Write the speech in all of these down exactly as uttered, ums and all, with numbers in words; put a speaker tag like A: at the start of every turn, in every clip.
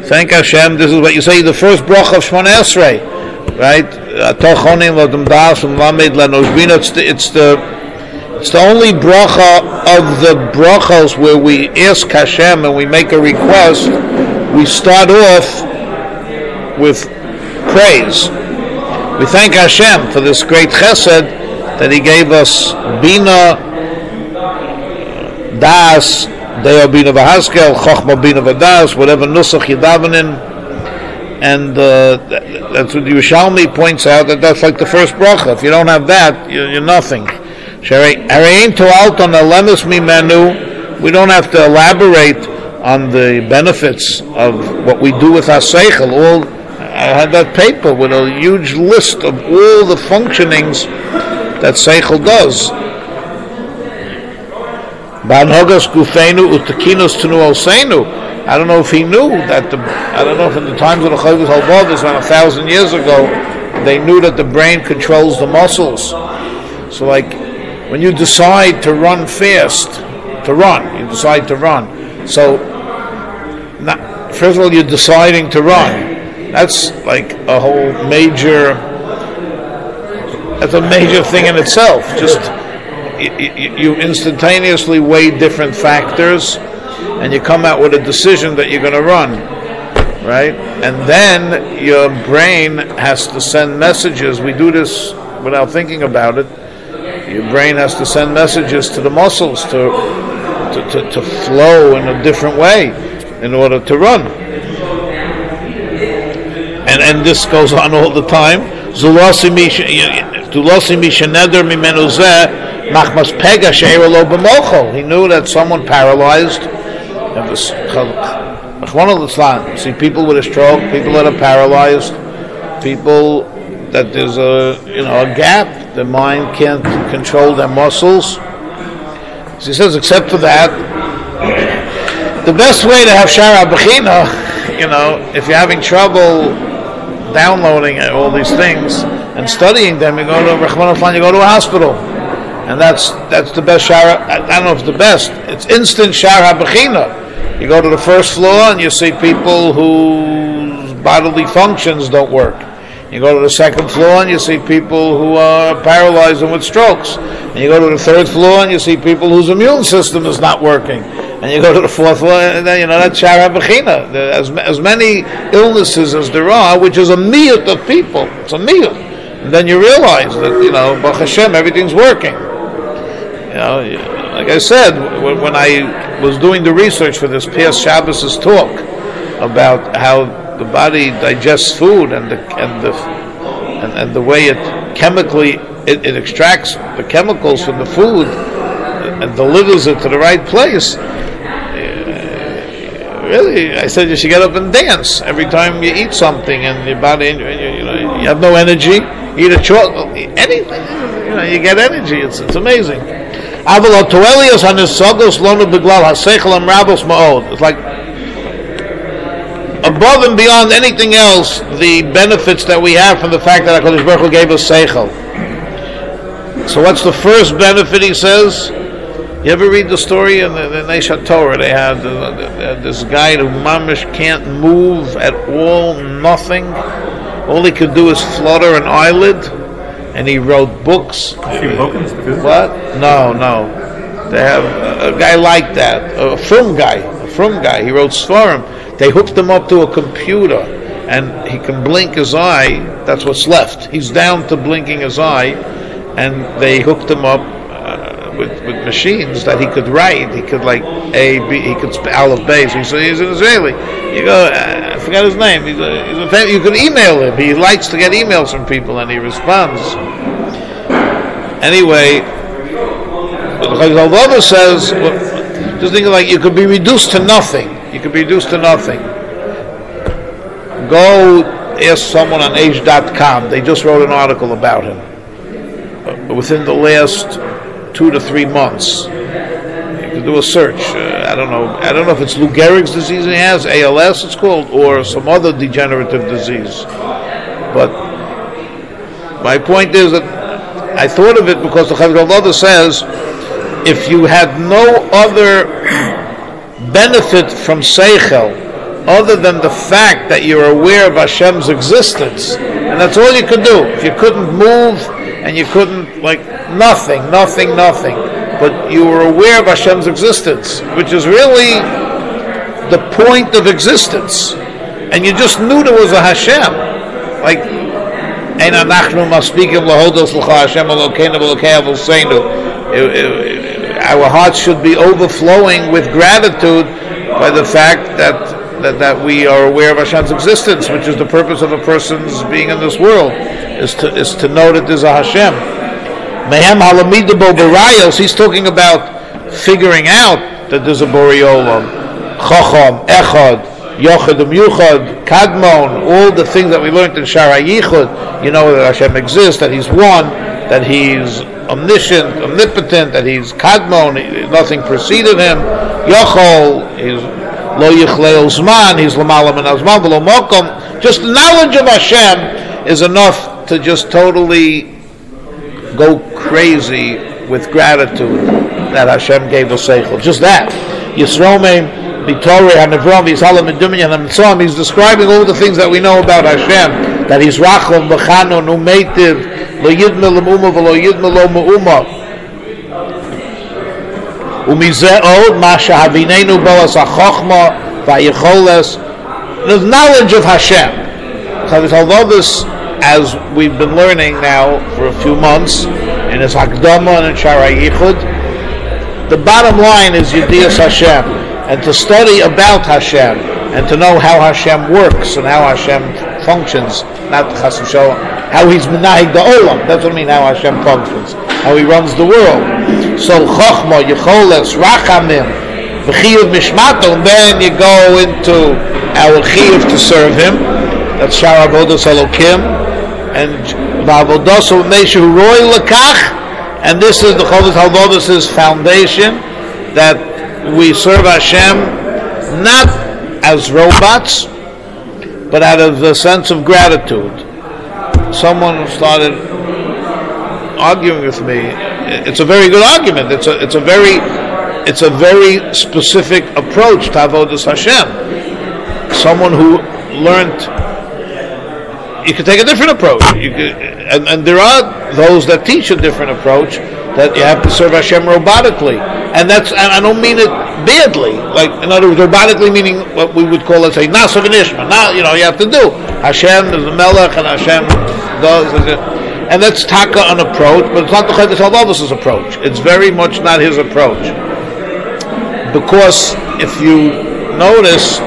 A: Thank Hashem. This is what you say, the first bracha of Shemona Esrei, right? It's the, it's the it's the only bracha of the brachas where we ask Hashem and we make a request. We start off with praise. We thank Hashem for this great chesed that He gave us Bina, Das, Deo Bina V'Haskel, Chochma Bina V'Das, whatever Nusach Yedavanin, and uh, that's what Yerushalmi points out, that that's like the first bracha. If you don't have that, you're, you're nothing. We don't have to elaborate on the benefits of what we do with our seichel. All I had that paper with a huge list of all the functionings that seichel does. I don't know if he knew that the, I don't know if in the times of the Chovos HaLevavos, around a thousand years ago, they knew that the brain controls the muscles. So like, when you decide to run fast, to run, you decide to run. So, not, first of all, you're deciding to run. That's like a whole major, that's a major thing in itself. Just, you, you instantaneously weigh different factors, and you come out with a decision that you're going to run, right? And then your brain has to send messages. We do this without thinking about it. Your brain has to send messages to the muscles to to, to, to flow in a different way in order to run. And and this goes on all the time. He knew that someone paralyzed. See people with a stroke, people that are paralyzed, people that there's a you know a gap. The mind can't control their muscles. So he says, except for that, the best way to have Shara Bechina, you know, if you're having trouble downloading all these things and studying them, you go to Rachmana litzlan, you go to a hospital, and that's that's the best Shara. I don't know if it's the best. It's instant Shara Bechina. You go to the first floor and you see people whose bodily functions don't work. You go to the second floor and you see people who are paralyzed and with strokes. And you go to the third floor and you see people whose immune system is not working. And you go to the fourth floor, and then, you know, that's Shara Bechina. As, as many illnesses as there are, which is a miyut of people. It's a miyut. And then you realize that, you know, Baruch Hashem, everything's working. You know, like I said, when I was doing the research for this Pius Shabbos' talk about how the body digests food and the and the and, and the way it chemically it, it extracts the chemicals from the food and delivers it to the right place. Really, I said you should get up and dance every time you eat something, and your body, you, you know, you have no energy. You eat a chocolate, anything, you know, you get energy. It's it's amazing. It's like, above and beyond anything else, the benefits that we have from the fact that HaKadosh Baruch Hu gave us seichel. So what's the first benefit, he says? You ever read the story in the, the Neish HaTorah? They had, uh, they had this guy who mamish can't move at all, nothing. All he could do is flutter an eyelid, and he wrote books. What? No, no. They have a, a guy like that, a frum guy, a frum guy. He wrote Svarim. They hooked him up to a computer, and he can blink his eye. That's what's left. He's down to blinking his eye, and they hooked him up uh, with, with machines that he could write. He could like A, B. He could spell Aleph Beis. He's, he's an Israeli. You go. Uh, I forgot his name. He's a, he's a, you could email him. He likes to get emails from people, and he responds. Anyway, the Chovos HaLevavos says, well, just think of like you could be reduced to nothing. You could be reduced to nothing. Go ask someone on age dot com. They just wrote an article about him. Uh, within the last two to three months, you can do a search. Uh, I don't know. I don't know if it's Lou Gehrig's disease he has, A L S it's called, or some other degenerative disease. But my point is that I thought of it because the Chovos HaLevavos says, if you had no other benefit from seichel other than the fact that you're aware of Hashem's existence, and that's all you could do. If you couldn't move and you couldn't, like, nothing, nothing, nothing, but you were aware of Hashem's existence, which is really the point of existence, and you just knew there was a Hashem, like, Ein anachnu maspikim lahodos l'cha Hashem Elokeinu v'Elokei Avoseinu. Our hearts should be overflowing with gratitude by the fact that That, that we are aware of Hashem's existence, which is the purpose of a person's being in this world, is to is to know that there's a Hashem. Mehem halamidabo barayos, he's talking about figuring out that there's a Borei Olam, Chacham, Echad, Yochad, Yuchad, Kadmon, all the things that we learned in Shara Yichud. You know that Hashem exists, that He's one, that He's omniscient, omnipotent, that He's Kadmon, nothing preceded Him. Yochol, He's Lo yichleo zman, he's l'mala min hazman v'lo mokom. Just the knowledge of Hashem is enough to just totally go crazy with gratitude that Hashem gave us seichel. Just that. Yisromeim, B'torei, HaNevrom, Yishalom, Medumin, HaNemtzom. He's describing all the things that we know about Hashem. That He's Rachom, B'chanon, Umeitiv, Lo yidme l'muma v'lo yidme lo me'uma. Umizeh masha havinenu bolas hachochma vayicholes. There's knowledge of Hashem. Although this, as we've been learning now for a few months in his Hakdama and in Shara Yichud, the bottom line is Yedias Hashem, and to study about Hashem and to know how Hashem works and how Hashem functions, not Chas v'Shalom, how He's menahig the olam. That's what I mean. How Hashem functions, how He runs the world. So Chochma, Yecholes, Rachamim, V'chiyuv Mishmato, and then you go into our chiyuv to serve Him. That's Shar Avodas Elokim, and V'avodaso Meishu Roy Lekach, and this is the Chodesh Halvodos's foundation, that we serve Hashem not as robots, but out of the sense of gratitude. Someone started arguing with me. It's a very good argument. It's a it's a very it's a very specific approach to Avodas Hashem. Someone who learned, you could take a different approach. You could, and, and there are those that teach a different approach, that you have to serve Hashem robotically, and that's and I don't mean it badly. Like, in other words, robotically meaning what we would call, let's say, Nasav and Ishma. Now, you know, you have to do Hashem is the Melech, and Hashem does. And that's taka an approach, but it's not the Chodesh Halvodos's approach. It's very much not his approach. Because if you notice,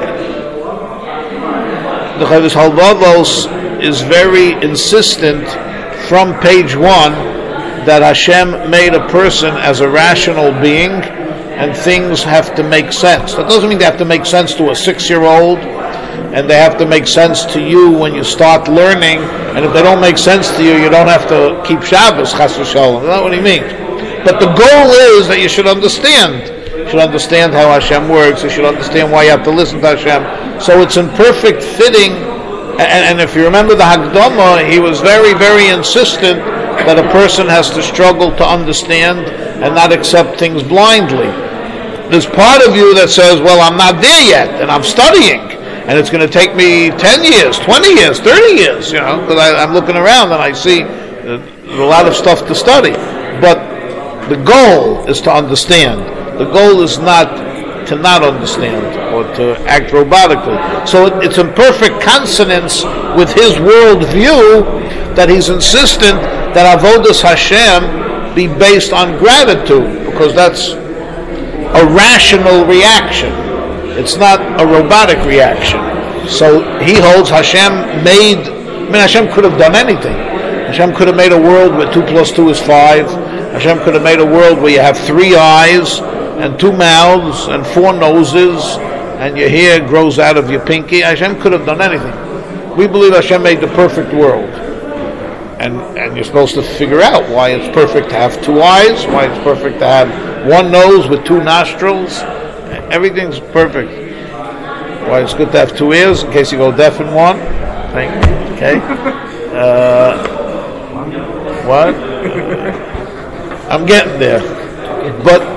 A: the Chodesh Halvodos is very insistent from page one that Hashem made a person as a rational being, and things have to make sense. That doesn't mean they have to make sense to a six-year-old, and they have to make sense to you when you start learning, and if they don't make sense to you, you don't have to keep Shabbos, Chas v'Shalom. That's not what he means. But the goal is that you should understand. You should understand how Hashem works. You should understand why you have to listen to Hashem. So it's in perfect fitting, and, and if you remember the Hakdama, he was very, very insistent that a person has to struggle to understand and not accept things blindly. There's part of you that says, well, I'm not there yet, and I'm studying. And it's going to take me ten years, twenty years, thirty years, you know, because I'm looking around and I see uh, a lot of stuff to study. But the goal is to understand. The goal is not to not understand or to act robotically. So it, it's in perfect consonance with his world view that he's insistent that Avodas Hashem be based on gratitude, because that's a rational reaction. It's not a robotic reaction. So he holds Hashem made, I mean, Hashem could have done anything. Hashem could have made a world where two plus two is five. Hashem could have made a world where you have three eyes and two mouths and four noses and your hair grows out of your pinky. Hashem could have done anything. We believe Hashem made the perfect world. And, and you're supposed to figure out why it's perfect to have two eyes, why it's perfect to have one nose with two nostrils. Everything's perfect. Why it's good to have two ears in case you go deaf in one. Thank you. Okay. Uh, what? I'm getting there. But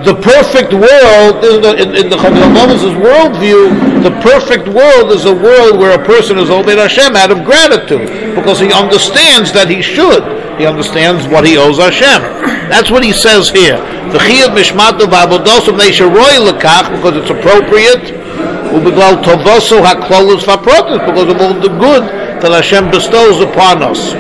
A: the perfect world, in the, in, in the Chacham's worldview, the perfect world is a world where a person is obeyed Hashem out of gratitude, because he understands that he should. He understands what he owes Hashem. That's what he says here. Because it's appropriate, because of all the good that Hashem bestows upon us.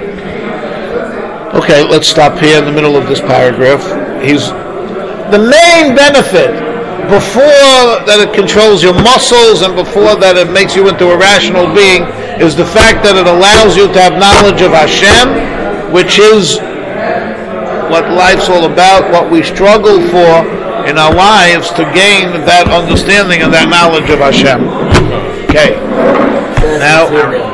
A: Okay, let's stop here in the middle of this paragraph. He's the main benefit, before that it controls your muscles and before that it makes you into a rational being, is the fact that it allows you to have knowledge of Hashem, which is what life's all about, what we struggle for in our lives, to gain that understanding and that knowledge of Hashem. Okay. Now